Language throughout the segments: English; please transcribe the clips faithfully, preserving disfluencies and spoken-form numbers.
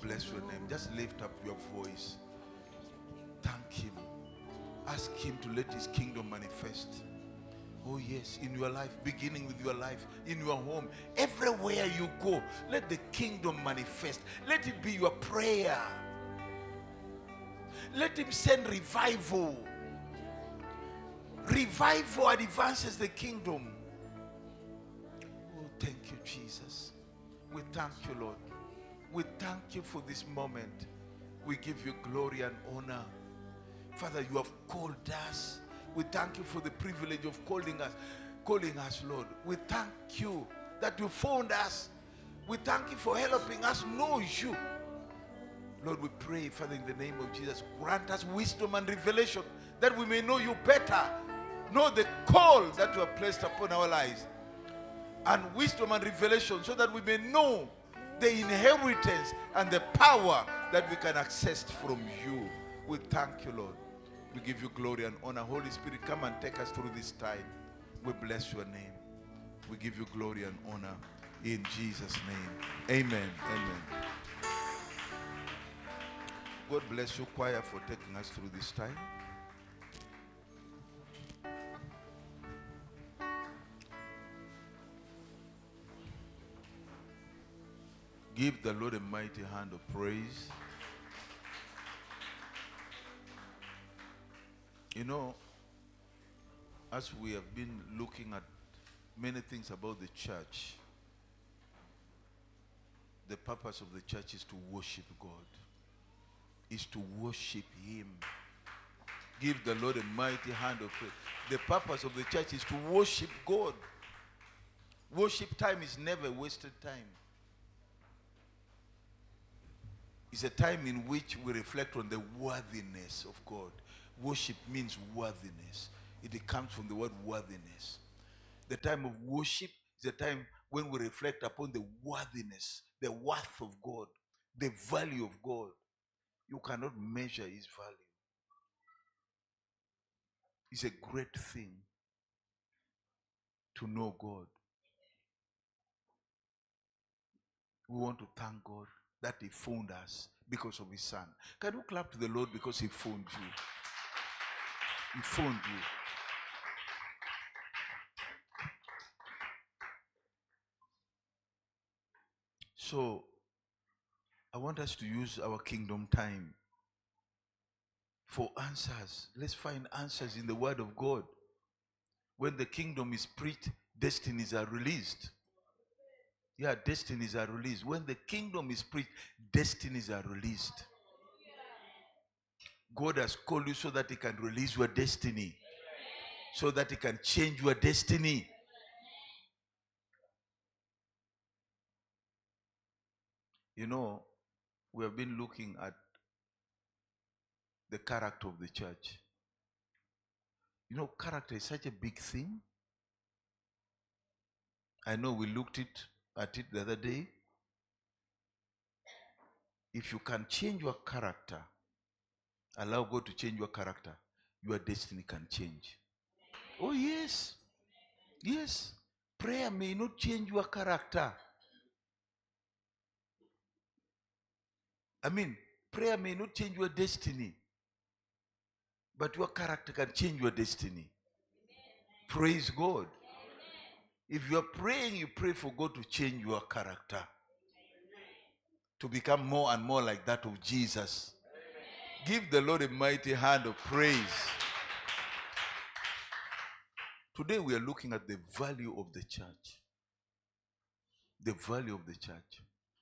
bless your name. Just lift up your voice. Thank him. Ask him to let his kingdom manifest. Oh yes, in your life, beginning with your life, in your home, everywhere you go, let the kingdom manifest. Let it be your prayer. Let him send revival. Revival advances the kingdom. Oh, thank you, Jesus. We thank you, Lord. We thank you for this moment. We give you glory and honor. Father, you have called us. We thank you for the privilege of calling us, calling us, Lord. We thank you that you found us. We thank you for helping us know you. Lord, we pray, Father, in the name of Jesus, grant us wisdom and revelation that we may know you better, know the call that you have placed upon our lives, and wisdom and revelation so that we may know the inheritance and the power that we can access from you. We thank you, Lord. We give you glory and honor. Holy Spirit, come and take us through this time. We bless your name. We give you glory and honor in Jesus' name. Amen. Amen. God bless you, choir, for taking us through this time. Give the Lord a mighty hand of praise. You know, as we have been looking at many things about the church, the purpose of the church is to worship God, is to worship him. Give the Lord a mighty hand of praise. The purpose of the church is to worship God. Worship time is never wasted time. It's a time in which we reflect on the worthiness of God. Worship means worthiness. It comes from the word worthiness. The time of worship is a time when we reflect upon the worthiness, the worth of God, the value of God. You cannot measure his value. It's a great thing to know God. We want to thank God that he found us because of his son. Can you clap to the Lord because he found you? He found you. So, I want us to use our kingdom time for answers. Let's find answers in the word of God. When the kingdom is preached, destinies are released. Yeah, destinies are released. When the kingdom is preached, destinies are released. God has called you so that he can release your destiny, so that he can change your destiny. You know, we have been looking at the character of the church. You know, character is such a big thing. I know we looked it, at it the other day. If you can change your character, allow God to change your character, your destiny can change. Oh yes. Yes. Prayer may not change your character. I mean, prayer may not change your destiny, but your character can change your destiny. Praise God. If you are praying, you pray for God to change your character, to become more and more like that of Jesus. Give the Lord a mighty hand of praise. Today we are looking at the value of the church. The value of the church.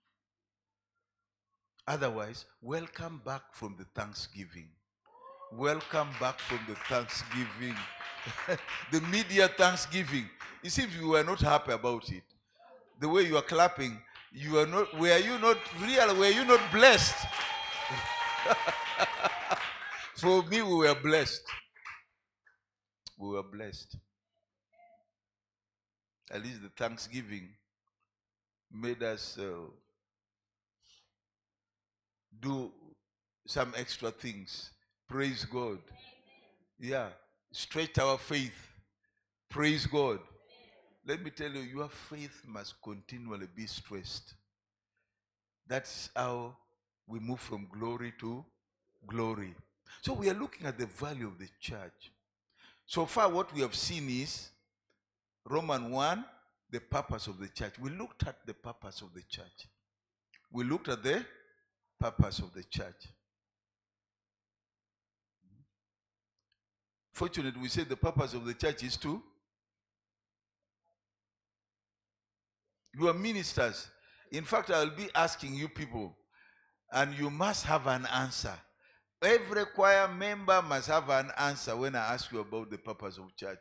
Otherwise, welcome back from the Thanksgiving. Welcome back from the Thanksgiving. The media Thanksgiving. It seems you were not happy about it. The way you are clapping, you are not, were you not real? Were you not blessed? For me, we were blessed. We were blessed. At least the Thanksgiving made us uh, do some extra things. Praise God. Yeah. Stretch our faith. Praise God. Let me tell you, your faith must continually be stressed. That's how we move from glory to glory. So we are looking at the value of the church. So far what we have seen is Romans one, the purpose of the church. We looked at the purpose of the church. We looked at the purpose of the church. Fortunately, we said the purpose of the church is to, you are ministers. In fact, I will be asking you people, and you must have an answer. Every choir member must have an answer when I ask you about the purpose of church.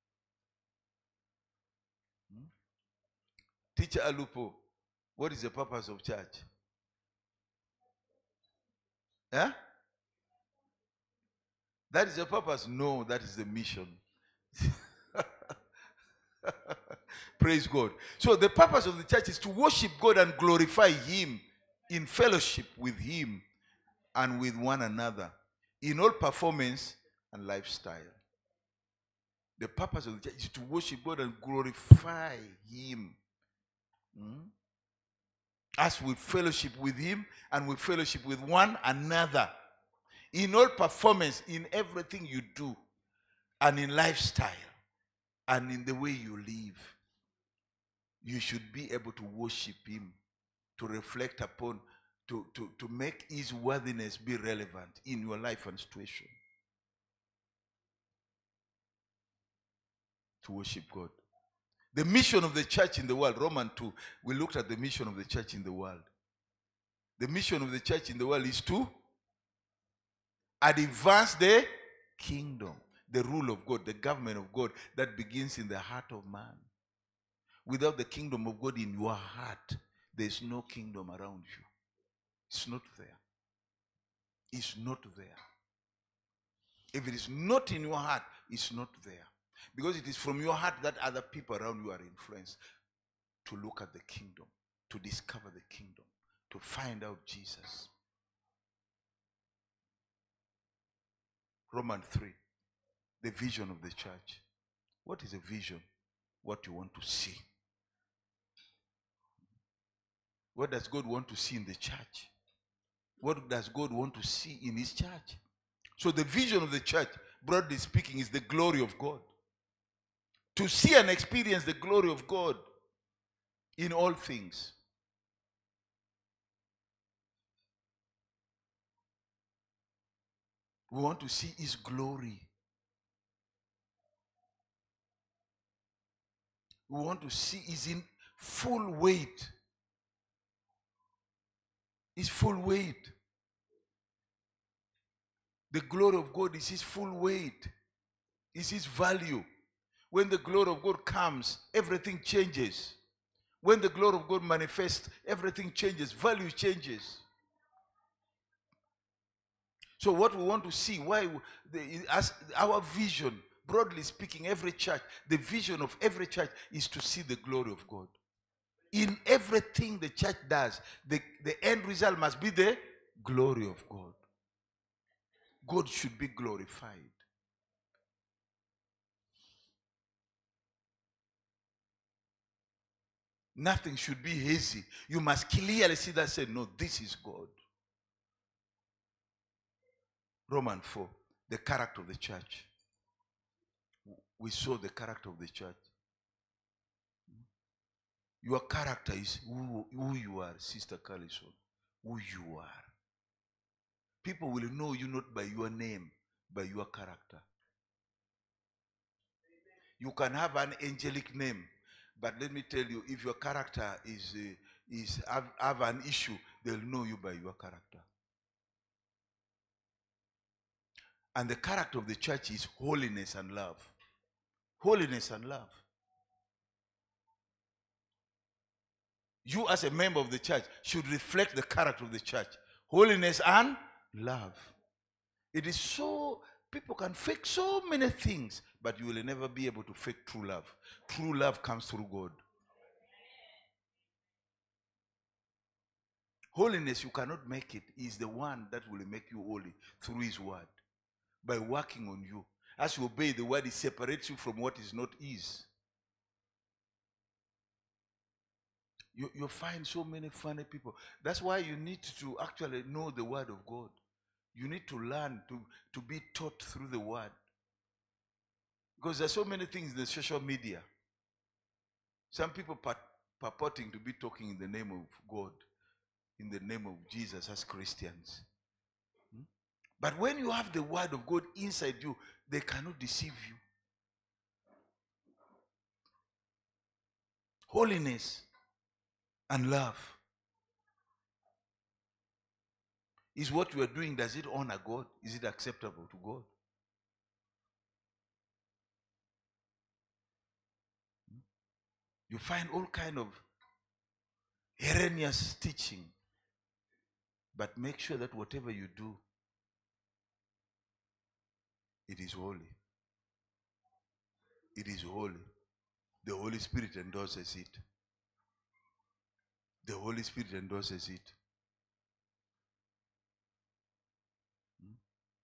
Hmm? Teacher Alupo, what is the purpose of church? Yeah? That is the purpose? No, that is the mission. Praise God. So the purpose of the church is to worship God and glorify Him in fellowship with Him and with one another in all performance and lifestyle. The purpose of the church is to worship God and glorify Him. Hmm? As we fellowship with Him and we fellowship with one another. In all performance, in everything you do, and in lifestyle, and in the way you live, you should be able to worship Him, to reflect upon, to, to, to make His worthiness be relevant in your life and situation. To worship God. The mission of the church in the world, Romans two, we looked at the mission of the church in the world. The mission of the church in the world is to advance the kingdom, the rule of God, the government of God that begins in the heart of man. Without the kingdom of God in your heart, there is no kingdom around you. It's not there. It's not there. If it is not in your heart, it's not there. Because it is from your heart that other people around you are influenced to look at the kingdom, to discover the kingdom, to find out Jesus. Romans three, the vision of the church. What is a vision? What you want to see. What does God want to see in the church? What does God want to see in His church? So the vision of the church, broadly speaking, is the glory of God. To see and experience the glory of God in all things. We want to see His glory. We want to see His in full weight. His full weight. The glory of God is His full weight. Is His value. When the glory of God comes, everything changes. When the glory of God manifests, everything changes. Value changes. So what we want to see, why the, as our vision, broadly speaking, every church, the vision of every church is to see the glory of God. In everything the church does, the, the end result must be the glory of God. God should be glorified. Nothing should be hazy. You must clearly see that, say, no, this is God. Romans four, the character of the church. We saw the character of the church. Your character is who, who you are, Sister Carlison. Who you are. People will know you not by your name, by your character. You can have an angelic name, but let me tell you, if your character is uh, is have, have an issue, they'll know you by your character. And the character of the church is holiness and love. Holiness and love. You as a member of the church should reflect the character of the church. Holiness and love. It is so, people can fake so many things, but you will never be able to fake true love. True love comes through God. Holiness, you cannot make it. He is the one that will make you holy through His word. By working on you. As you obey the word, it separates you from what is not His. You, you find so many funny people. That's why you need to actually know the word of God. You need to learn to, to be taught through the word. Because there's so many things in the social media. Some people pur- purporting to be talking in the name of God, in the name of Jesus as Christians. Hmm? But when you have the word of God inside you, they cannot deceive you. Holiness and love is what you are doing. Does it honor God? Is it acceptable to God? You find all kind of erroneous teaching, but make sure that whatever you do, it is holy. It is holy. The Holy Spirit endorses it. The Holy Spirit endorses it. Hmm?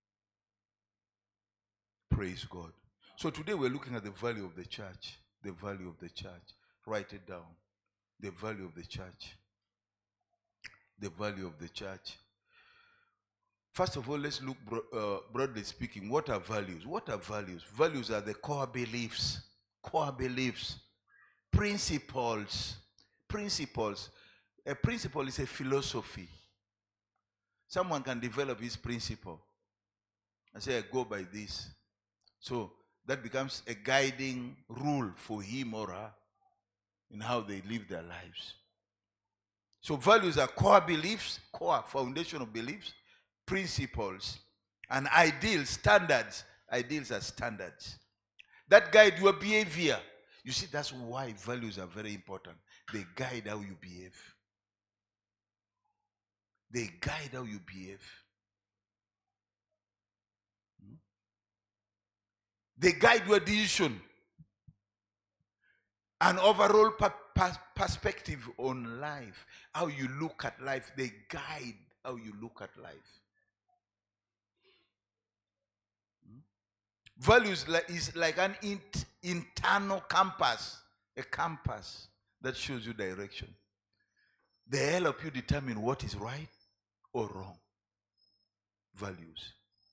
Praise God. So today we're looking at the value of the church. The value of the church. Write it down. The value of the church. The value of the church. First of all, let's look bro uh, broadly speaking. What are values? What are values? Values are the core beliefs. Core beliefs. Principles. Principles. A principle is a philosophy. Someone can develop his principle and say, I go by this. So that becomes a guiding rule for him or her in how they live their lives. So values are core beliefs, core foundation of beliefs, principles, and ideals, standards. Ideals are standards that guide your behavior. You see, that's why values are very important. They guide how you behave. They guide how you behave. Hmm? They guide your decision. An overall per per perspective on life. How you look at life. They guide how you look at life. Hmm? Values is like an int internal compass. A compass that shows you direction. They help you determine what is right or wrong. Values.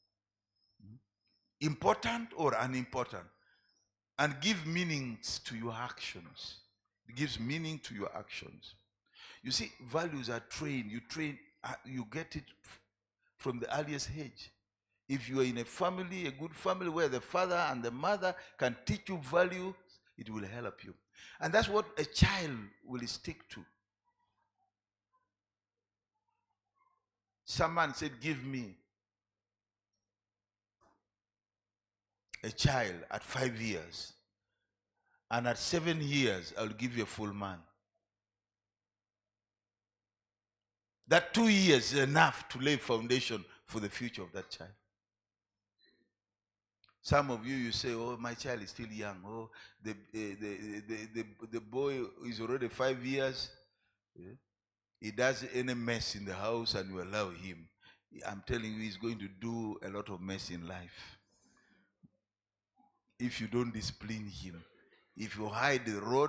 Important or unimportant. And give meanings to your actions. It gives meaning to your actions. You see, values are trained. You train, uh, you get it from the earliest age. If you are in a family, a good family where the father and the mother can teach you value, it will help you. And that's what a child will stick to. Someone said, give me a child at five years. And at seven years, I'll give you a full man. That two years is enough to lay foundation for the future of that child. Some of you, you say, oh, my child is still young. Oh, the, uh, the, the, the, the boy is already five years. Yeah. He does any mess in the house and you allow him. I'm telling you, he's going to do a lot of mess in life. If you don't discipline him. If you hide the rod,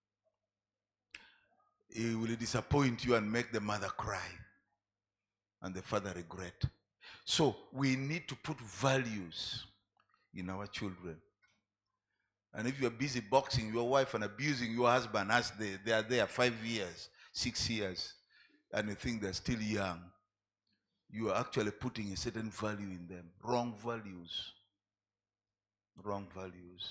he will disappoint you and make the mother cry. And the father regret. So we need to put values in our children. And if you're busy boxing your wife and abusing your husband as they, they are there five years, six years, and you think they're still young, you are actually putting a certain value in them. Wrong values. Wrong values.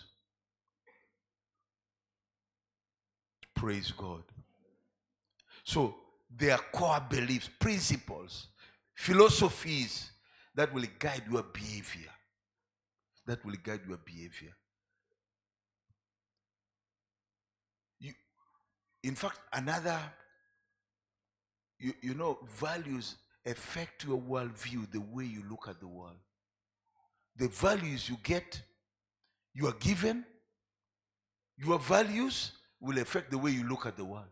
Praise God. So they are core beliefs, principles, philosophies that will guide your behavior. That will guide your behavior. You, in fact, another, you, you know, values affect your worldview, the way you look at the world. The values you get, you are given, your values will affect the way you look at the world.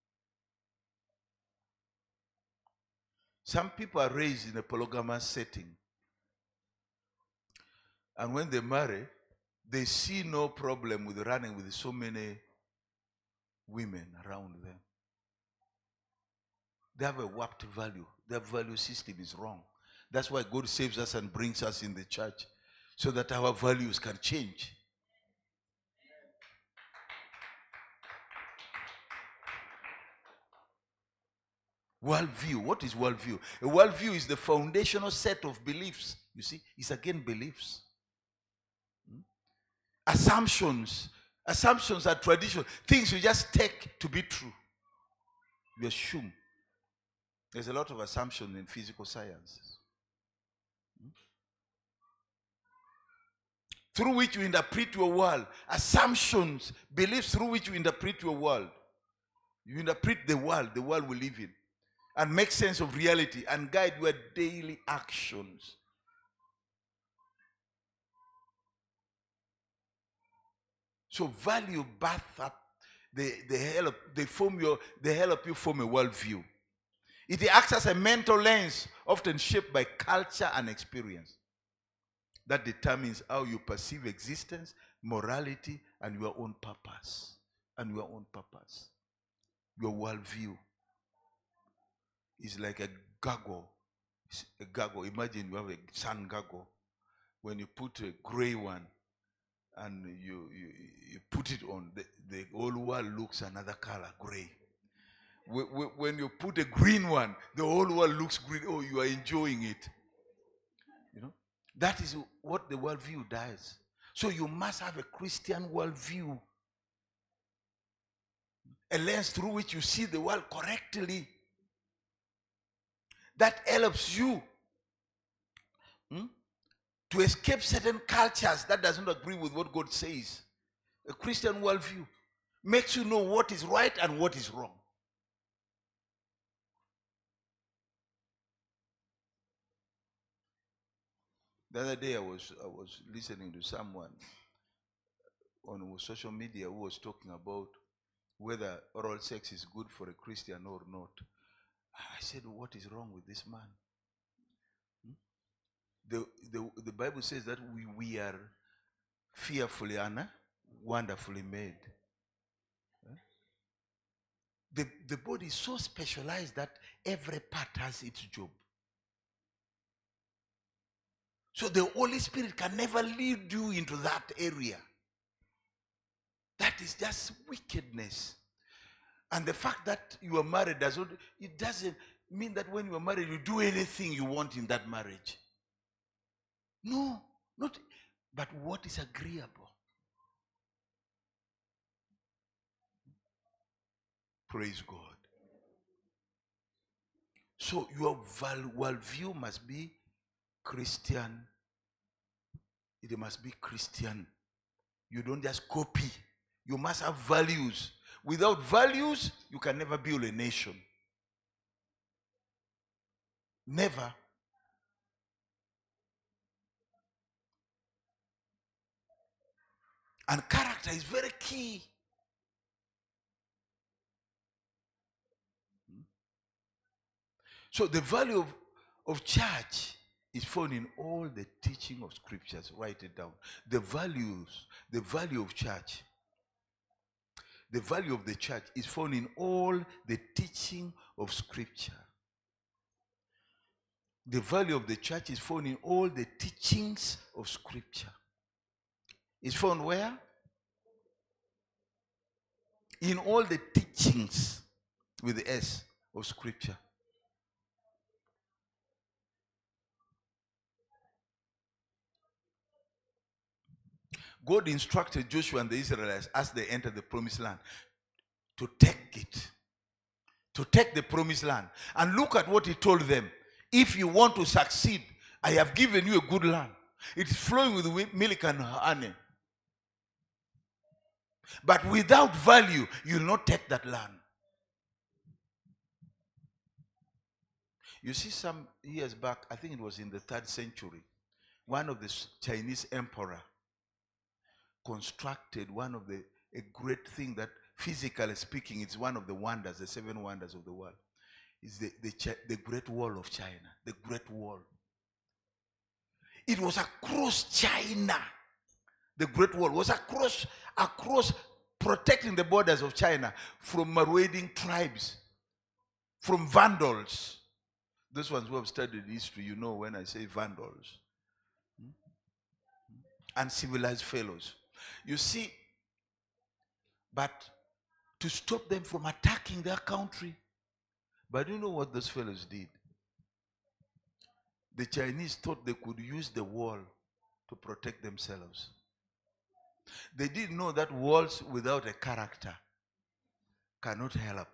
Some people are raised in a polygamous setting. And when they marry, they see no problem with running with so many women around them. They have a warped value. Their value system is wrong. That's why God saves us and brings us in the church, so that our values can change. Worldview. What is worldview? A worldview is the foundational set of beliefs. You see, it's again beliefs. Hmm? Assumptions. Assumptions are traditional. Things you just take to be true. You assume. There's a lot of assumption in physical sciences. Hmm? Through which you interpret your world. Assumptions, beliefs through which you interpret your world. You interpret the world, the world we live in, and make sense of reality and guide your daily actions. So value birth up, they, they help, they form your, they help you form a worldview. It acts as a mental lens, often shaped by culture and experience, that determines how you perceive existence, morality, and your own purpose. And your own purpose. Your worldview is like a goggle. It's a goggle. Imagine you have a sun goggle. When you put a gray one and you, you, you put it on, the, the whole world looks another color, gray. When you put a green one, the whole world looks green. Oh, you are enjoying it. You know, that is what the worldview does. So you must have a Christian worldview, a lens through which you see the world correctly. That helps you hmm, to escape certain cultures that doesn't agree with what God says. A Christian worldview makes you know what is right and what is wrong. The other day I was I was listening to someone on social media who was talking about whether oral sex is good for a Christian or not. I said, what is wrong with this man? Hmm? The, the, the Bible says that we, we are fearfully and wonderfully made. Huh? The, the body is so specialized that every part has its job. So the Holy Spirit can never lead you into that area. That is just wickedness. And the fact that you are married doesn't, it doesn't mean that when you are married, you do anything you want in that marriage. No, not, but what is agreeable. Praise God. So your worldview must be Christian. It must be Christian. You don't just copy. You must have values. Without values, you can never build a nation. Never. And character is very key. So the value of, of church is found in all the teaching of scriptures. Write it down. The values, the value of church, the value of the church is found in all the teaching of scripture. The value of the church is found in all the teachings of scripture. It's found where? In all the teachings with the S of scripture. God instructed Joshua and the Israelites as they entered the promised land to take it. To take the promised land. And look at what he told them. If you want to succeed, I have given you a good land. It is flowing with milk and honey. But without value, you will not take that land. You see, some years back, I think it was in the third century, one of the Chinese emperor constructed one of the, a great thing that, physically speaking, it's one of the wonders, the seven wonders of the world. It's the, the, the Great Wall of China, the Great Wall. It was across China. The Great Wall was across, across protecting the borders of China from marauding tribes. from vandals. Those ones who have studied history, you know when I say vandals. Uncivilized fellows. You see, but to stop them from attacking their country. But you know what those fellows did? The Chinese thought they could use the wall to protect themselves. They didn't know that walls without a character cannot help.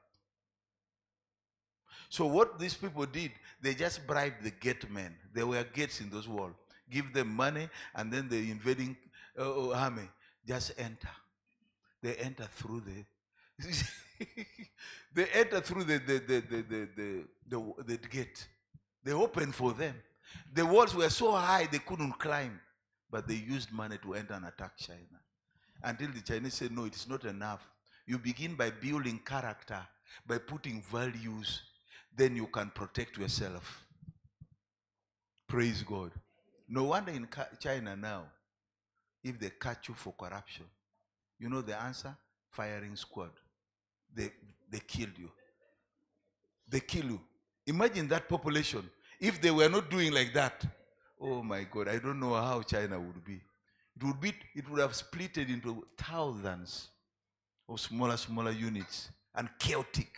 So what these people did, they just bribed the gate men. There were gates in those walls. Give them money, and then the invading uh, army just enter. They enter through the they enter through the the the the the, the, the, the gate. They opened for them. The walls were so high they couldn't climb, but they used money to enter and attack China. Until the Chinese said, no, it's not enough. You begin by building character, by putting values, then you can protect yourself. Praise God. No wonder in China now, if they catch you for corruption, you know the answer? Firing squad. They, they killed you. They kill you. Imagine that population. If they were not doing like that, oh my God, I don't know how China would be. It would be, it would have split it into thousands of smaller, smaller units and chaotic.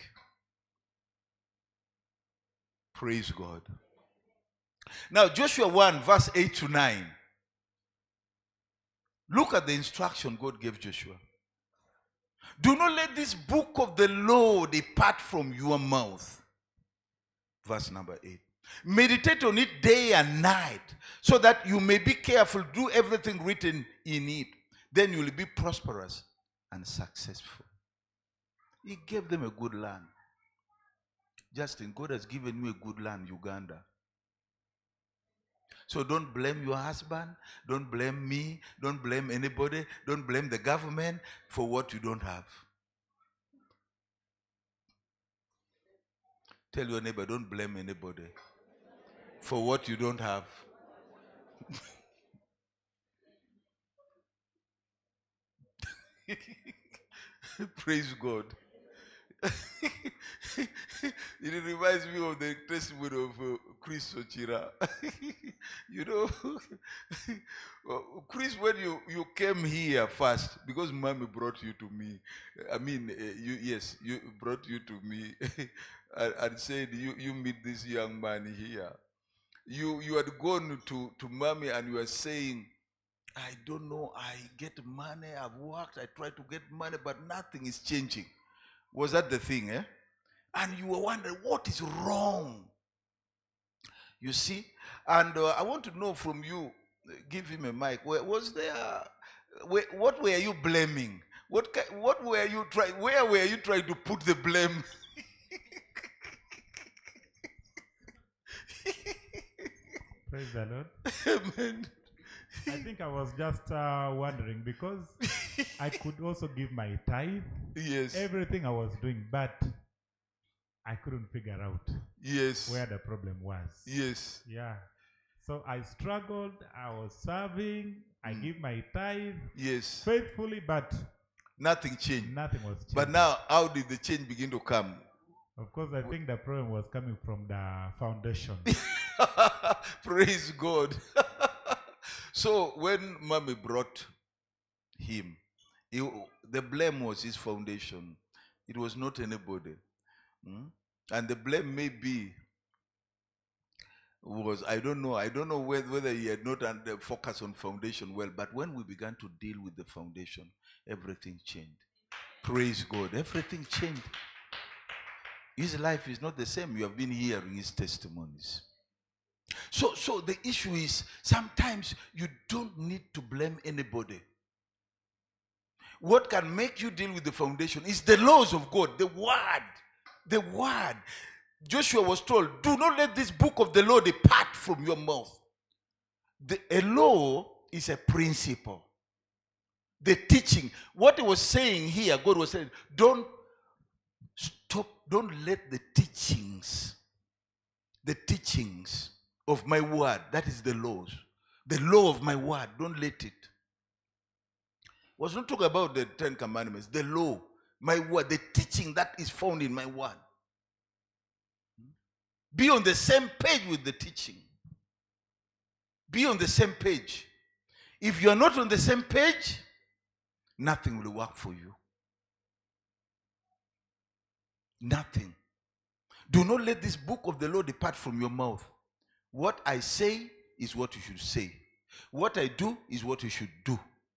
Praise God. Now, Joshua one, verse eight to nine. Look at the instruction God gave Joshua. Do not let this book of the law depart from your mouth. Verse number eight. Meditate on it day and night, so that you may be careful, do everything written in it. Then you will be prosperous and successful. He gave them a good land. Justin, God has given you a good land, Uganda. So don't blame your husband, don't blame me, don't blame anybody, don't blame the government for what you don't have. Tell your neighbor, don't blame anybody for what you don't have. Praise God. It reminds me of the testimony of uh, Chris Ochira. You know, Chris, when you, you came here first, because mommy brought you to me, I mean, uh, you yes, you brought you to me and, and said, you, you meet this young man here. You, you had gone to, to mommy and you were saying, I don't know, I get money, I've worked, I try to get money, but nothing is changing. Was that the thing, eh? And you were wondering, what is wrong? You see? And uh, I want to know from you, give him a mic, was there, what were you blaming? What, what were you trying, where were you trying to put the blame? Praise the Lord. Amen. I think I was just uh, wondering, because I could also give my tithe. Yes. Everything I was doing, but I couldn't figure out yes. where the problem was. Yes. Yeah. So I struggled. I was serving. I Mm. give my tithe. Yes. Faithfully, but nothing changed. Nothing was changed. But now, how did the change begin to come? Of course, I think the problem was coming from the foundation. Praise God. So when mommy brought him, he, the blame was his foundation. It was not anybody. Hmm? And the blame may be was, I don't know, I don't know whether, whether he had not focused on foundation well, but when we began to deal with the foundation, everything changed. Praise God. Everything changed. His life is not the same. You have been hearing his testimonies. So, so the issue is, sometimes you don't need to blame anybody. What can make you deal with the foundation is the laws of God, the word. The word. Joshua was told, do not let this book of the law depart from your mouth. The, a law is a principle. The teaching. What he was saying here, God was saying, don't stop, don't let the teachings, the teachings of my word, that is the laws, the law of my word, don't let it. Was not talking about the Ten Commandments, the law, my word, the teaching that is found in my word. Be on the same page with the teaching. Be on the same page. If you are not on the same page, nothing will work for you. Nothing. Do not let this book of the Lord depart from your mouth. What I say is what you should say. What I do is what you should do.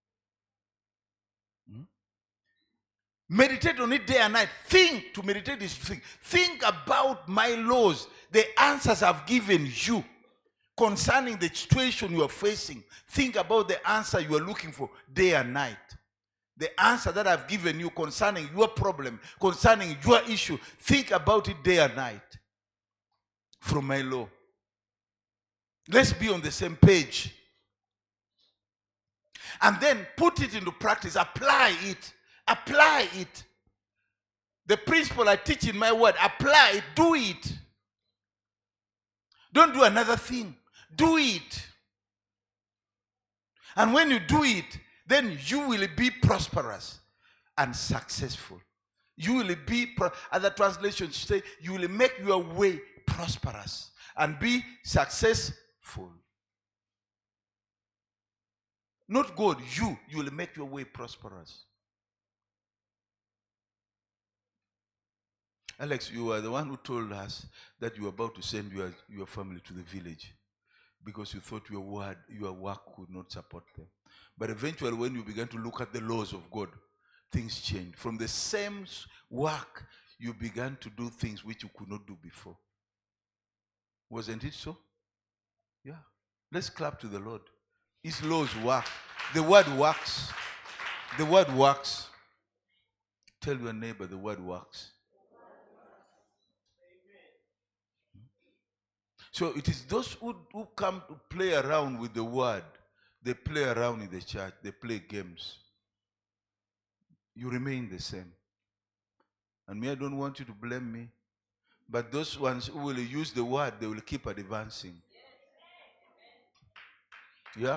Hmm? Meditate on it day and night. Think. To meditate is to think. Think about my laws, the answers I've given you concerning the situation you are facing. Think about the answer you are looking for day and night. The answer that I've given you concerning your problem, concerning your issue. Think about it day and night from my law. Let's be on the same page. And then put it into practice. Apply it. Apply it. The principle I teach in my word, apply it. Do it. Don't do another thing. Do it. And when you do it, then you will be prosperous and successful. You will be, other translations say, you will make your way prosperous and be successful. Not God, you. You will make your way prosperous. Alex, you are the one who told us that you were about to send your, your family to the village because you thought your word, your work could not support them. But eventually when you began to look at the laws of God, things changed. From the same work, you began to do things which you could not do before. Wasn't it so? Yeah. Let's clap to the Lord. His laws work. The word works. The word works. Tell your neighbor the word works. So it is those who, who come to play around with the word. They play around in the church. They play games. You remain the same. And me, I don't want you to blame me. But those ones who will use the word, they will keep advancing. Yeah?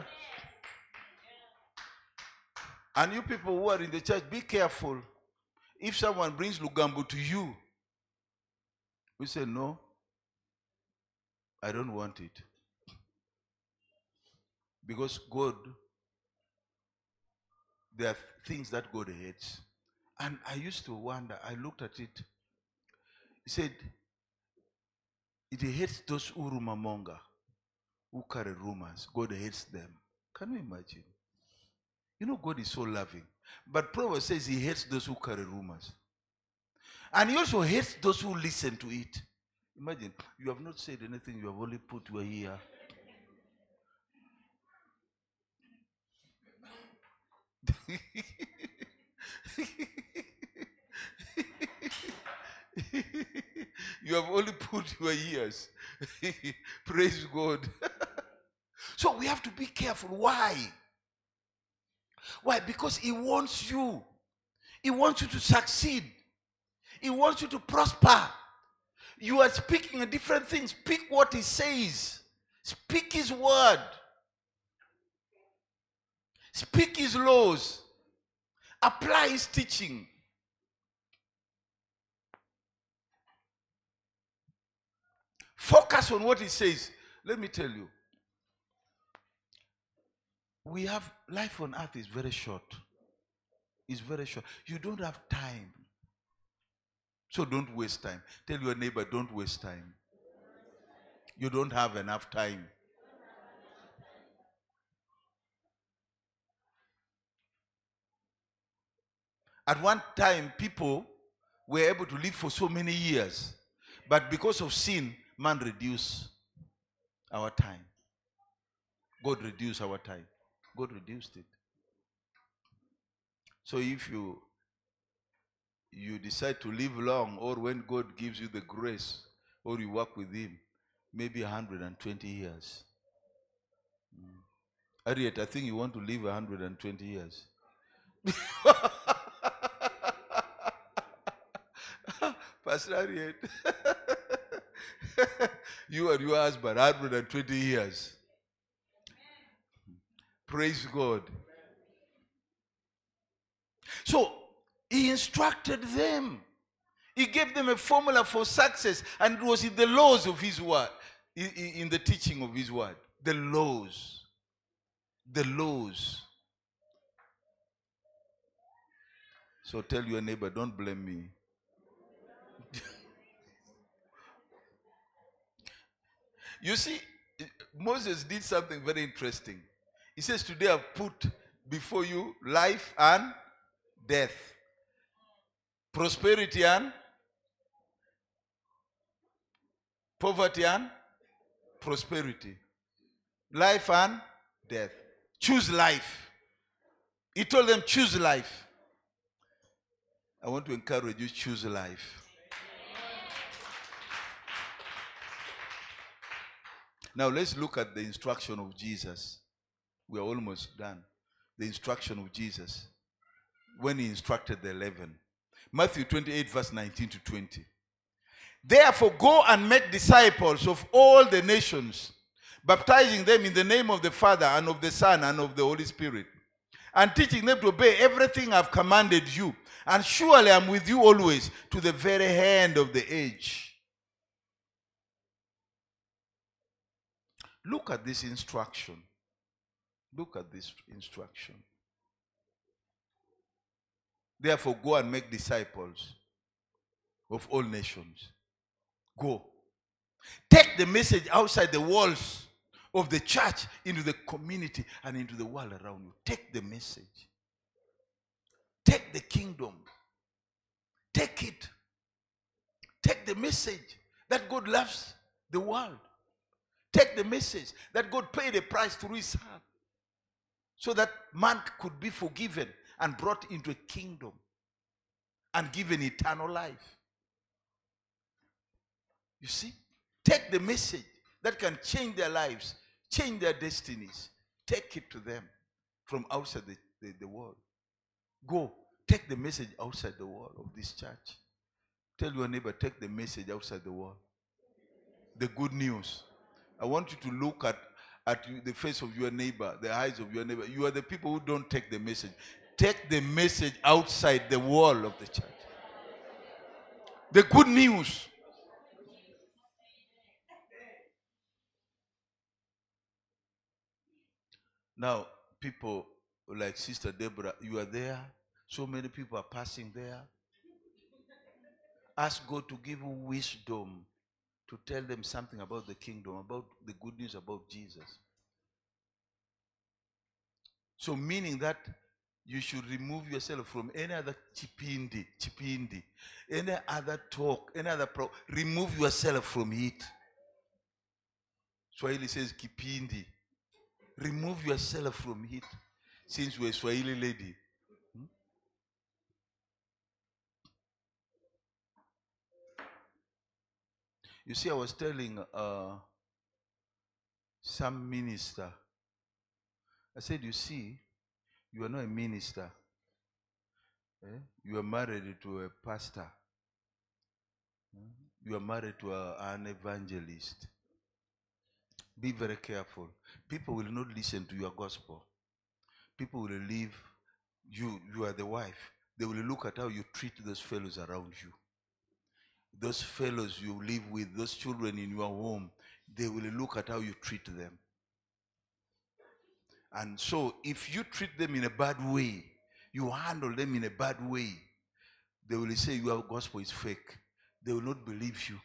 And you people who are in the church, be careful. If someone brings Lugambo to you, we say, no, I don't want it. Because God, there are things that God hates. And I used to wonder, I looked at it. He said, it hates those who rumamonga, who carry rumors. God hates them. Can you imagine? You know, God is so loving. But Proverbs says he hates those who carry rumors. And he also hates those who listen to it. Imagine, you have not said anything, you have only put your ear. You have only put your ears. Praise God. So we have to be careful. Why? Why? Because he wants you. He wants you to succeed. He wants you to prosper. You are speaking a different thing. Speak what he says. Speak his word. Speak his laws. Apply his teaching. Focus on what he says. Let me tell you. We have, life on earth is very short. It's very short. You don't have time. So don't waste time. Tell your neighbor, don't waste time. You don't have enough time. At one time, people were able to live for so many years. But because of sin, man reduced our time. God reduced our time. God reduced it. So if you you decide to live long, or when God gives you the grace, or you work with him, maybe one hundred twenty years. Mm. Harriet, I think you want to live one hundred twenty years. Pastor Harriet, you and your husband, one hundred twenty years. Praise God. So he instructed them. He gave them a formula for success, and it was in the laws of his word, in, in the teaching of his word. The laws. The laws. So tell your neighbor, don't blame me. You see, Moses did something very interesting. He says, today I've put before you life and death, prosperity and poverty and prosperity, life and death. Choose life. He told them, choose life. I want to encourage you, choose life. Now let's look at the instruction of Jesus. We are almost done. The instruction of Jesus when he instructed the eleven. Matthew twenty-eight verse nineteen to twenty. Therefore go and make disciples of all the nations, baptizing them in the name of the Father and of the Son and of the Holy Spirit, and teaching them to obey everything I've commanded you. And surely I'm with you always to the very end of the age. Look at this instruction. Look at this instruction. Therefore, go and make disciples of all nations. Go. Take the message outside the walls of the church into the community and into the world around you. Take the message. Take the kingdom. Take it. Take the message that God loves the world. Take the message that God paid a price through his son so that man could be forgiven and brought into a kingdom and given eternal life. You see? Take the message that can change their lives, change their destinies. Take it to them from outside the, the, the world. Go. Take the message outside the wall of this church. Tell your neighbor, take the message outside the wall. The good news. I want you to look at, at the face of your neighbor, the eyes of your neighbor. You are the people who don't take the message. Take the message outside the wall of the church. The good news. Now, people like Sister Deborah, you are there. So many people are passing there. Ask God to give you wisdom to tell them something about the kingdom, about the good news about Jesus. So meaning that you should remove yourself from any other chipindi, chipindi, any other talk, any other pro. Remove yourself from it. Swahili says kipindi. Remove yourself from it. Since you're a Swahili lady. Hmm? You see, I was telling uh, some minister, I said, you see, you are not a minister. Eh? You are married to a pastor. Hmm? You are married to a, an evangelist. Be very careful. People will not listen to your gospel. People will leave you. You are the wife. They will look at how you treat those fellows around you. Those fellows you live with, those children in your home, they will look at how you treat them. And so if you treat them in a bad way, you handle them in a bad way, they will say your gospel is fake. They will not believe you.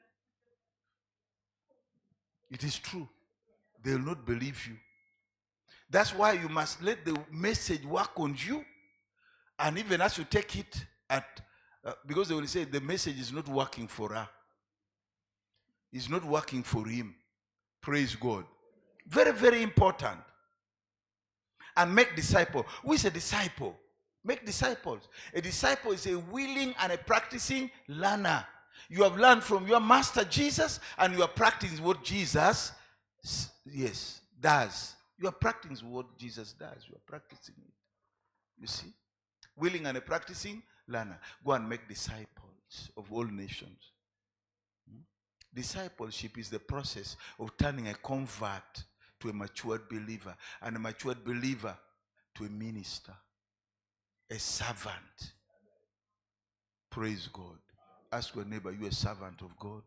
It is true. They will not believe you. That's why you must let the message work on you. And even as you take it at, uh, because they will say the message is not working for her. It's not working for him. Praise God. Very, very important. And make disciples. Who is a disciple? Make disciples. A disciple is a willing and a practicing learner. You have learned from your master Jesus and you are practicing what Jesus, yes, does. You are practicing what Jesus does. You are practicing it. You see? Willing and a practicing learner. Go and make disciples of all nations. Hmm? Discipleship is the process of turning a convert to a matured believer, and a matured believer to a minister, a servant. Praise God. Ask your neighbor, you a servant of God?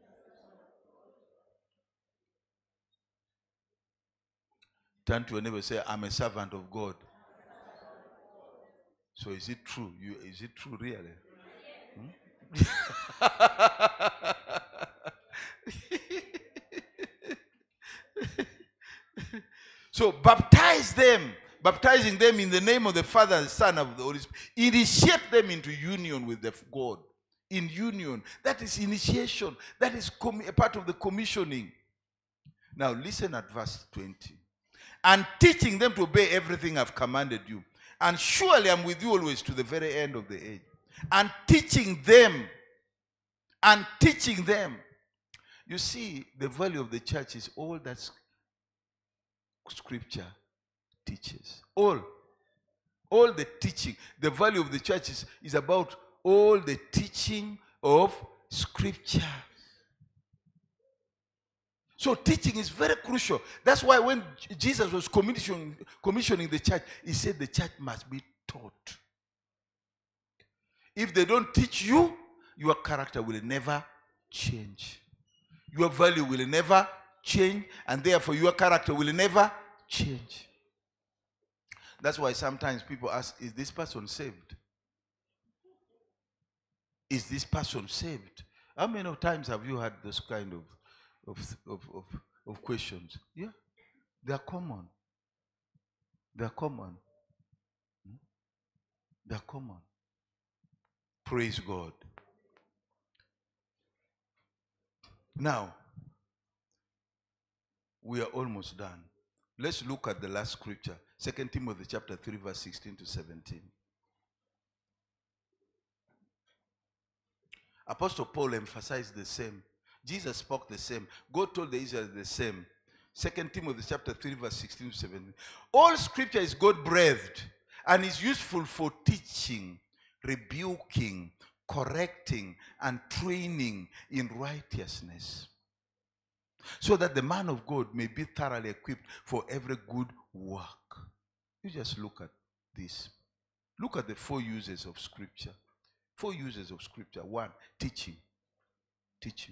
Turn to your neighbor and say, I'm a servant of God. So is it true? You, is it true really? Hmm? So baptize them, baptizing them in the name of the Father and Son of the Holy Spirit. Initiate them into union with the God. In union. That is initiation. That is com- a part of the commissioning. Now listen at verse twenty. And teaching them to obey everything I've commanded you. And surely I'm with you always to the very end of the age. And teaching them. And teaching them. You see, the value of the church is all that Scripture teaches. All. All the teaching. The value of the church is, is about all the teaching of Scripture. So teaching is very crucial. That's why when Jesus was commissioning, commissioning the church, he said the church must be taught. If they don't teach you, your character will never change. Your value will never change, and therefore your character will never change. That's why sometimes people ask, is this person saved? Is this person saved? How many times have you had this kind of, of, of, of, of questions? Yeah, they are common. They are common. They are common. Praise God. Now, we are almost done. Let's look at the last scripture. Second Timothy chapter three, verse sixteen to seventeen. Apostle Paul emphasized the same. Jesus spoke the same. God told the Israelites the same. Second Timothy chapter three, verse sixteen to seventeen. All scripture is God-breathed and is useful for teaching, rebuking, correcting, and training in righteousness, so that the man of God may be thoroughly equipped for every good work. You just look at this. Look at the four uses of scripture. Four uses of scripture. One, teaching. Teaching.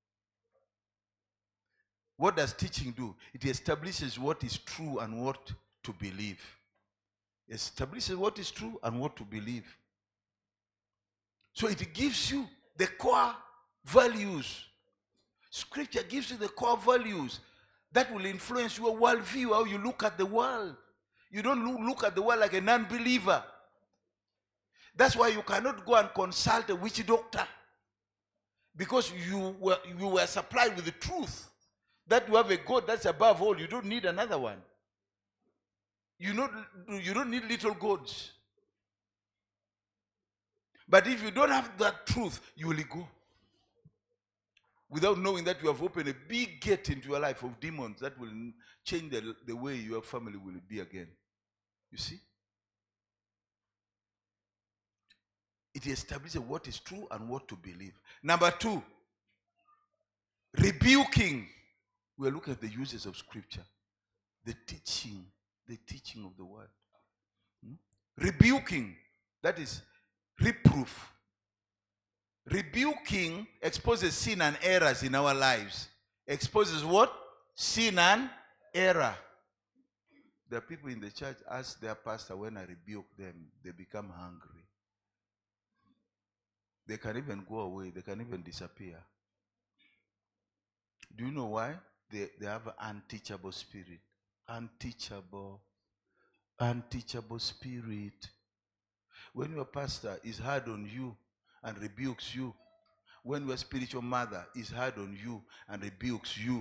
What does teaching do? It establishes what is true and what to believe. It establishes what is true and what to believe. So it gives you the core values. Scripture gives you the core values that will influence your worldview, how you look at the world. You don't look at the world like a non-believer. That's why you cannot go and consult a witch doctor, because you were, you were supplied with the truth that you have a God that's above all. You don't need another one. You don't, you don't need little gods. But if you don't have that truth, you will go. Without knowing that you have opened a big gate into your life of demons that will change the, the way your family will be again. You see? It establishes what is true and what to believe. Number two, rebuking. We are looking at the uses of scripture. The teaching. The teaching of the word. Hmm? Rebuking. That is reproof. Rebuking exposes sin and errors in our lives. Exposes what? Sin and error. There are people in the church ask their pastor, when I rebuke them, they become hungry. They can even go away. They can even disappear. Do you know why? They, they have an unteachable spirit. Unteachable. Unteachable spirit. When your pastor is hard on you and rebukes you, when your spiritual mother is hard on you and rebukes you,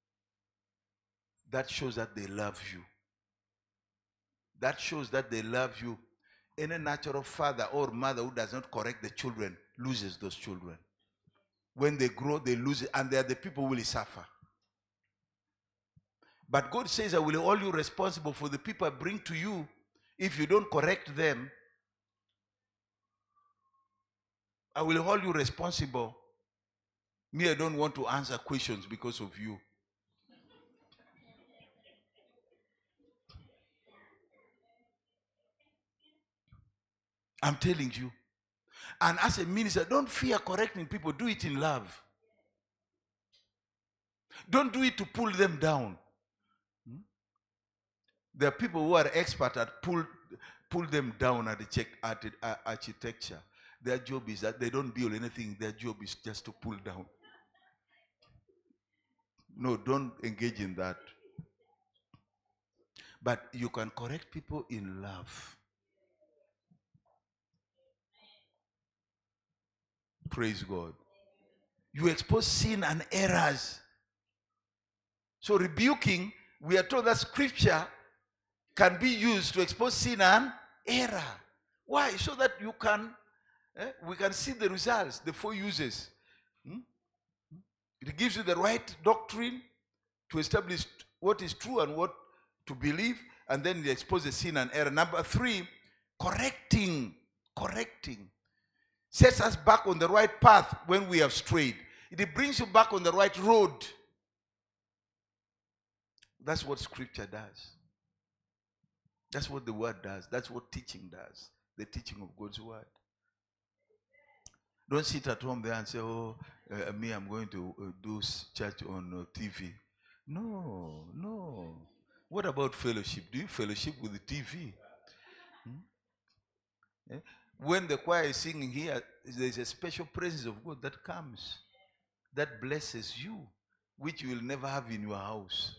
that shows that they love you. That shows that they love you. Any natural father or mother who does not correct the children loses those children. When they grow, they lose it, and they are the people who will suffer. But God says, I will hold you responsible for the people I bring to you. If you don't correct them, I will hold you responsible. Me, I don't want to answer questions because of you. I'm telling you. And as a minister, don't fear correcting people. Do it in love. Don't do it to pull them down. Hmm? There are people who are expert at pull, pull them down at the check, at the, uh, architecture. Their job is that they don't build anything. Their job is just to pull down. No, don't engage in that. But you can correct people in love. Praise God. You expose sin and errors. So rebuking, we are told that scripture can be used to expose sin and error. Why? So that you can, eh, we can see the results, the four uses. Hmm? It gives you the right doctrine to establish what is true and what to believe, and then it exposes sin and error. Number three, correcting. Correcting. Sets us back on the right path when we have strayed. It brings you back on the right road. That's what scripture does. That's what the word does. That's what teaching does. The teaching of God's word. Don't sit at home there and say, oh, uh, me, I'm going to uh, do church on uh, T V. No, no. What about fellowship? Do you fellowship with the T V? Hmm? Eh? When the choir is singing here, there's a special presence of God that comes, that blesses you, which you will never have in your house.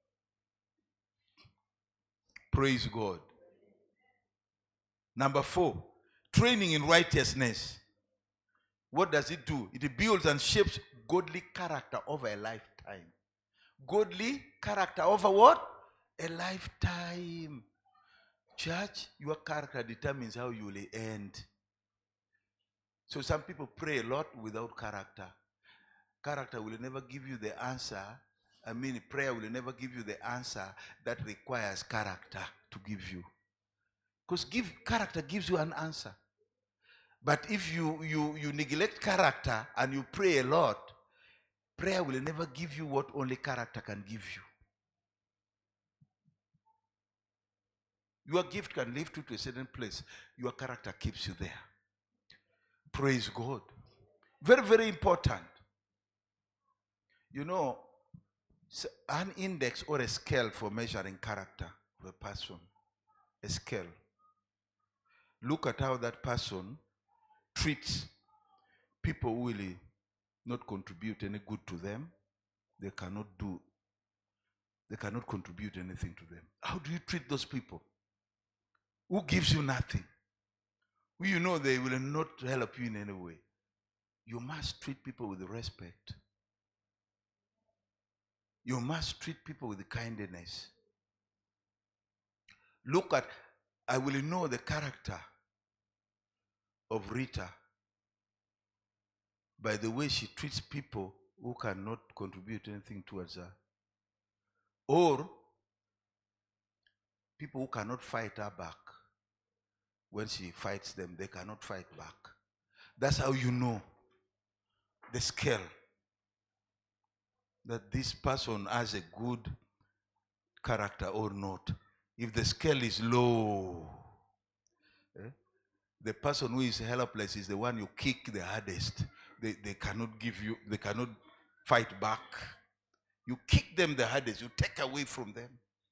Praise God. Number four, training in righteousness. What does it do? It builds and shapes godly character over a lifetime. Godly character over what? A lifetime. Church, your character determines how you will end. So some people pray a lot without character. Character will never give you the answer. I mean, prayer will never give you the answer that requires character to give you. Because give character gives you an answer. But if you, you, you neglect character and you pray a lot, prayer will never give you what only character can give you. Your gift can lift you to a certain place. Your character keeps you there. Praise God. Very, very important. You know, an index or a scale for measuring character of a person. A scale. Look at how that person treats people who will not contribute any good to them. They cannot do, they cannot contribute anything to them. How do you treat those people? Who gives you nothing? Who you know they will not help you in any way. You must treat people with respect. You must treat people with kindness. Look at, I will know the character of Rita by the way she treats people who cannot contribute anything towards her. Or people who cannot fight her back. When she fights them, they cannot fight back. That's how you know the scale. That this person has a good character or not. If the scale is low, eh, the person who is helpless is the one you kick the hardest. They, they cannot give you, they cannot fight back. You kick them the hardest, you take away from them.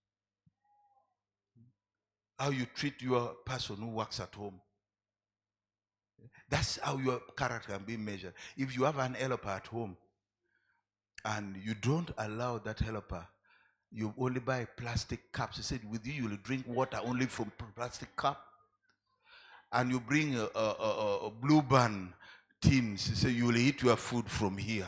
How you treat your person who works at home. That's how your character can be measured. If you have an helper at home and you don't allow that helper, you only buy plastic cups. He said, with you, you will drink water only from plastic cup. And you bring a, a, a, a blue band tins. He said, you will eat your food from here.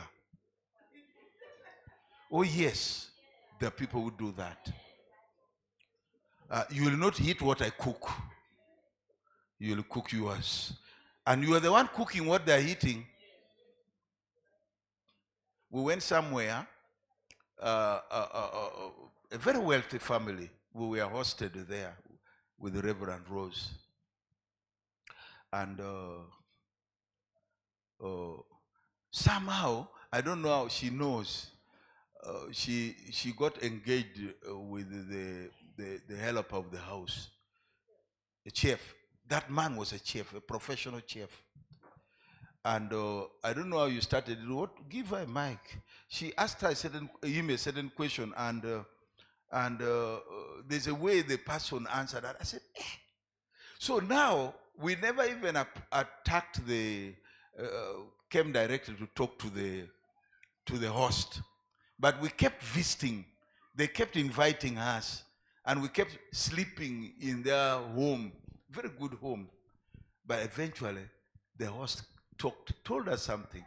Oh yes, there are people who do that. Uh, you will not eat what I cook. You will cook yours. And you are the one cooking what they are eating. We went somewhere, uh, uh, uh, uh, a very wealthy family. We were hosted there with the Reverend Rose. And uh, uh, somehow, I don't know how she knows, uh, she she got engaged uh, with the, the, the helper of the house, a chef. That man was a chef, a professional chef. And uh, I don't know how you started. What? Give her a mic. She asked her a certain, him a certain question, and uh, and uh, uh, there's a way the person answered that. I said, eh. So now we never even ap- attacked the, uh, came directly to talk to the to the host, but we kept visiting. They kept inviting us, and we kept sleeping in their home, very good home. But eventually, the host talked, told us something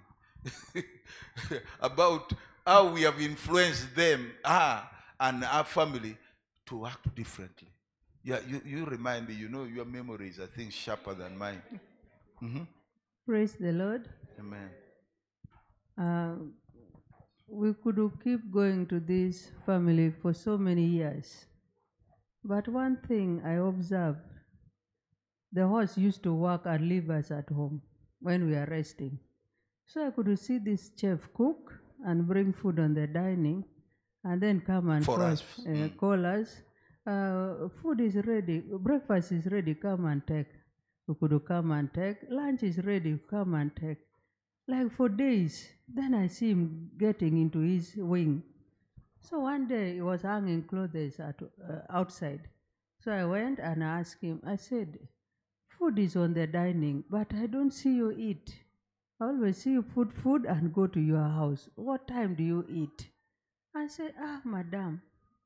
about how we have influenced them, ah, and our family to act differently. Yeah, you, you remind me, you know, your memory is, I think, sharper than mine. Mm-hmm. Praise the Lord. Amen. Uh, we could keep going to this family for so many years. But one thing I observed, the host used to work and leave us at home when we are resting. So I could see this chef cook and bring food on the dining and then come and For call us. uh, Mm. call us. Uh, food is ready, breakfast is ready, come and take. We could come and take. Lunch is ready, come and take. Like for days. Then I see him getting into his wing. So one day he was hanging clothes at, uh, outside. So I went and asked him, I said, food is on the dining, but I don't see you eat. I always see you put food and go to your house. What time do you eat? I said, ah, madam,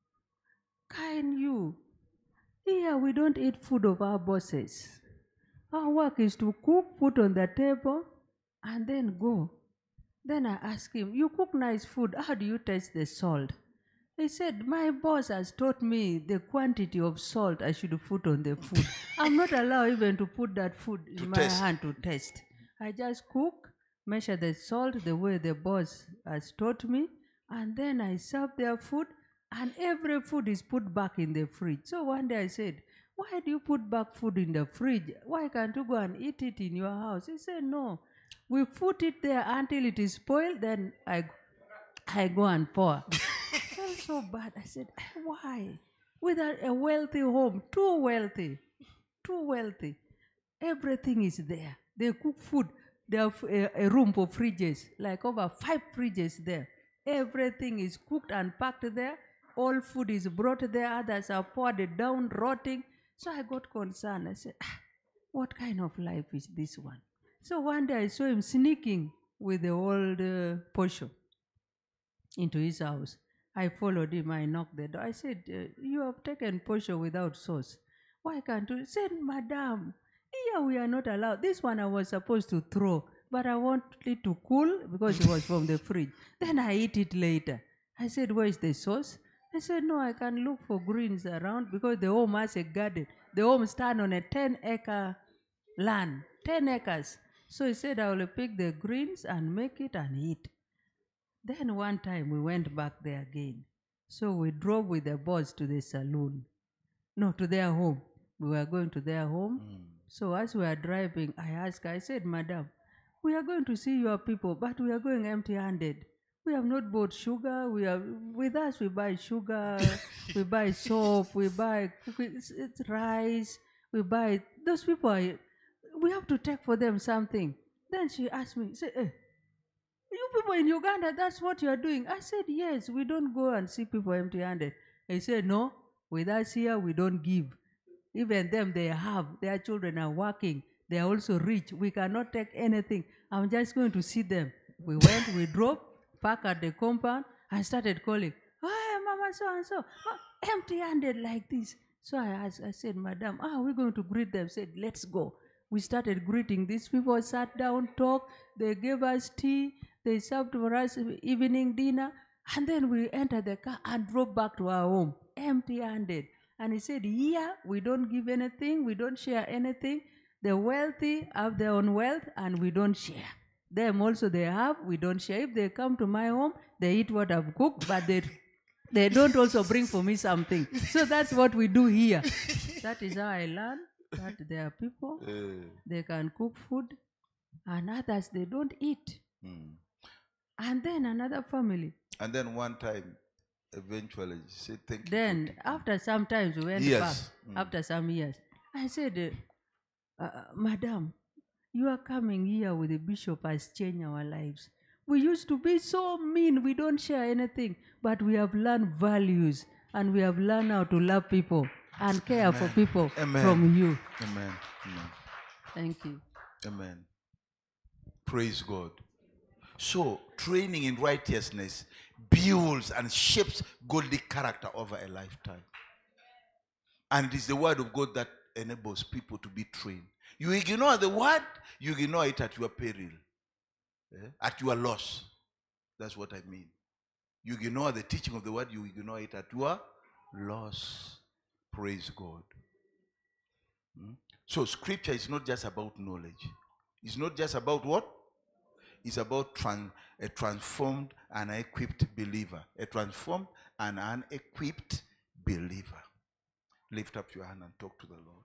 kind you. Here we don't eat food of our bosses. Our work is to cook, put on the table, and then go. Then I asked him, you cook nice food, how do you taste the salt? He said, my boss has taught me the quantity of salt I should put on the food. I'm not allowed even to put that food in To my taste. hand to taste. I just cook, measure the salt the way the boss has taught me, and then I serve their food, and every food is put back in the fridge. So one day I said, why do you put back food in the fridge? Why can't you go and eat it in your house? He said, no. We put it there until it is spoiled, then I, I go and pour. I felt so bad. I said, why? Without a wealthy home, too wealthy, too wealthy. Everything is there. They cook food. They have a, a room for fridges, like over five fridges there. Everything is cooked and packed there. All food is brought there. Others are poured it down, rotting. So I got concerned. I said, ah, what kind of life is this one? So one day I saw him sneaking with the old uh, Porsche into his house. I followed him. I knocked the door. I said, uh, you have taken Porsche without sauce. Why can't you? He said, madam, here we are not allowed. This one I was supposed to throw, but I want it to cool because it was from the fridge. Then I eat it later. I said, where is the sauce? I said, no, I can look for greens around because the home has a garden. The home stand on a ten acre land, ten acres. So he said, I will pick the greens and make it and eat. Then one time we went back there again. So we drove with the boss to the saloon. No, to their home. We were going to their home. Mm. So as we were driving, I asked her, I said, madam, we are going to see your people, but we are going empty-handed. We have not bought sugar. We have, with us, we buy sugar, we buy soap, we buy cookies, it's, it's rice, we buy, those people, are, we have to take for them something. Then she asked me, say, eh, you people in Uganda, that's what you are doing. I said, yes, we don't go and see people empty-handed. He said, no, with us here, we don't give. Even them, they have, their children are working. They are also rich. We cannot take anything. I'm just going to see them. We went, we drove, parked at the compound, and started calling, hey, mama, so-and-so, oh, empty-handed like this. So I asked, I said, madam, how are we going to greet them? Said, let's go. We started greeting these people, sat down, talked, they gave us tea, they served for us evening dinner, and then we entered the car and drove back to our home, empty-handed. And he said, here, we don't give anything, we don't share anything. The wealthy have their own wealth, and we don't share. Them also they have, we don't share. If they come to my home, they eat what I've cooked, but they, they don't also bring for me something. So that's what we do here. That is how I learned that there are people, Uh, they can cook food, and others, they don't eat. mm. And then another family. And then one time, eventually, she said, thank you. Then for taking-" after some times we went Years. back, Mm. after some years, I said, uh, uh, madam, You are coming here with the bishop has changed our lives. We used to be so mean, we don't share anything, but we have learned values and we have learned how to love people and care Amen. for people Amen. from you. Amen. Amen. Thank you. Amen. Praise God. So, training in righteousness builds and shapes godly character over a lifetime. And it is the word of God that enables people to be trained. You ignore the word, you ignore it at your peril, eh? At your loss. That's what I mean. You ignore the teaching of the word, you ignore it at your loss. Praise God. Hmm? So scripture is not just about knowledge. It's not just about what? It's about trans- a transformed and equipped believer. A transformed and unequipped believer. Lift up your hand and talk to the Lord.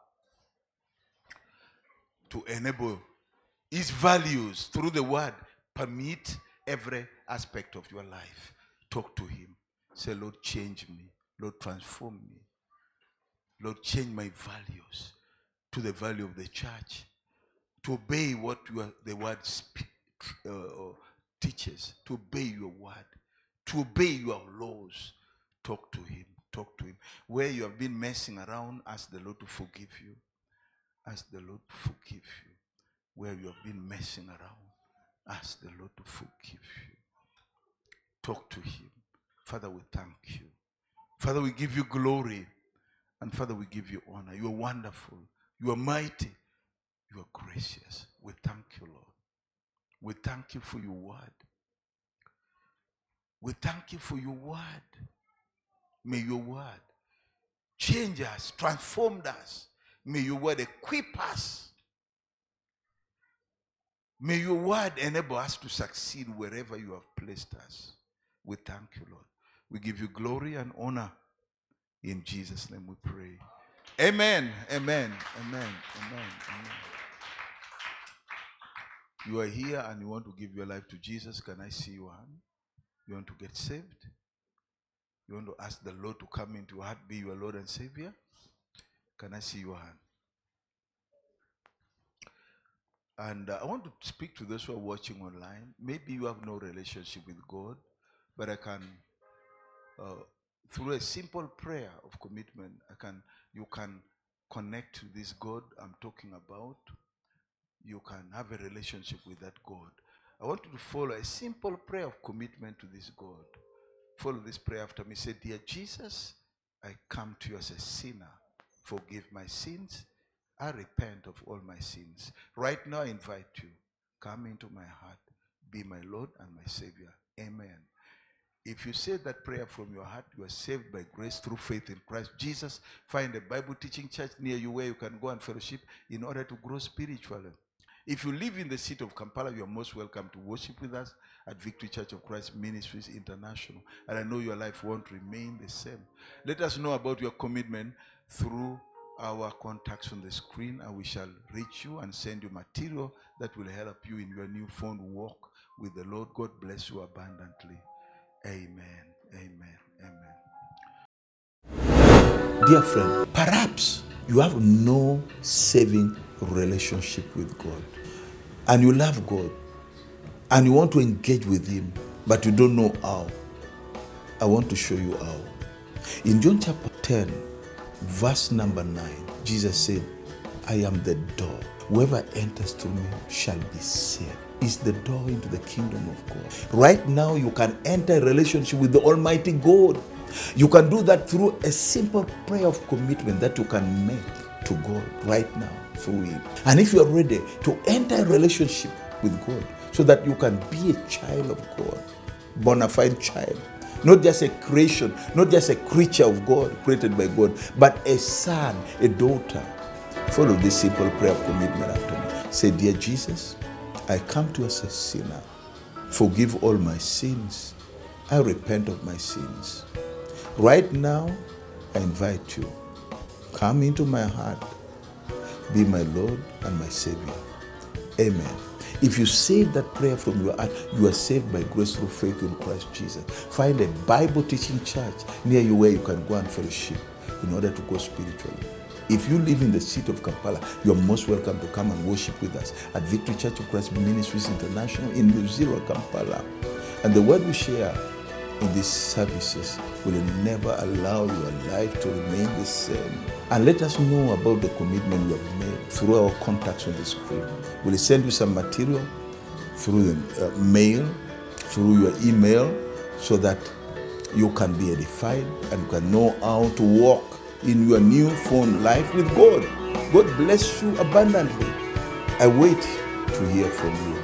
To enable his values through the word permeate every aspect of your life. Talk to him. Say, Lord, change me. Lord, transform me. Lord, change my values to the value of the church. To obey what you are, the word spe- uh, teaches. To obey your word. To obey your laws. Talk to him. Talk to him. Where you have been messing around, ask the Lord to forgive you. Ask the Lord to forgive you. Where you have been messing around, ask the Lord to forgive you. Talk to him. Father, we thank you. Father, we give you glory. And Father, we give you honor. You are wonderful. You are mighty. You are gracious. We thank you, Lord. We thank you for your word. We thank you for your word. May your word change us, transform us. May your word equip us. May your word enable us to succeed wherever you have placed us. We thank you, Lord. We give you glory and honor. In Jesus' name we pray. Amen. Amen. Amen. Amen. Amen. You are here and you want to give your life to Jesus. Can I see your hand? You want to get saved? You want to ask the Lord to come into your heart, be your Lord and Savior? Can I see your hand? And uh, I want to speak to those who are watching online. Maybe you have no relationship with God, but I can, uh, through a simple prayer of commitment, I can, you can connect to this God I'm talking about. You can have a relationship with that God. I want you to follow a simple prayer of commitment to this God. Follow this prayer after me. Say, Dear Jesus, I come to you as a sinner. Forgive my sins. I repent of all my sins. Right now I invite you. Come into my heart. Be my Lord and my Savior. Amen. If you say that prayer from your heart, you are saved by grace through faith in Christ Jesus. Find a Bible teaching church near you where you can go and fellowship in order to grow spiritually. If you live in the city of Kampala, you are most welcome to worship with us at Victory Church of Christ Ministries International. And I know your life won't remain the same. Let us know about your commitment through our contacts on the screen, and we shall reach you and send you material that will help you in your newfound walk with the Lord. God bless you abundantly. Amen. Amen. Amen. Dear friend, perhaps you have no saving relationship with God, and you love God, and you want to engage with Him, but you don't know how. I want to show you how. In John chapter ten, verse number nine, Jesus said, I am the door. Whoever enters through me shall be saved. Is the door into the kingdom of God. Right now, you can enter a relationship with the Almighty God. You can do that through a simple prayer of commitment that you can make to God right now through Him. And if you are ready to enter a relationship with God so that you can be a child of God, bona fide child, not just a creation, not just a creature of God created by God, but a son, a daughter. Follow this simple prayer of commitment after me. Say, Dear Jesus, I come to you as a sinner. Forgive all my sins. I repent of my sins. Right now, I invite you. Come into my heart. Be my Lord and my Savior. Amen. If you say that prayer from your heart, you are saved by grace through faith in Christ Jesus. Find a Bible teaching church near you where you can go and fellowship in order to grow spiritually. If you live in the city of Kampala, you're most welcome to come and worship with us at Victory Church of Christ Ministries International in Luzira, Kampala. And the word we share in these services will never allow your life to remain the same. And let us know about the commitment you have made through our contacts on the screen. We'll send you some material through the uh, mail, through your email, so that you can be edified and can know how to walk in your new found life with God. God bless you abundantly. I wait to hear from you.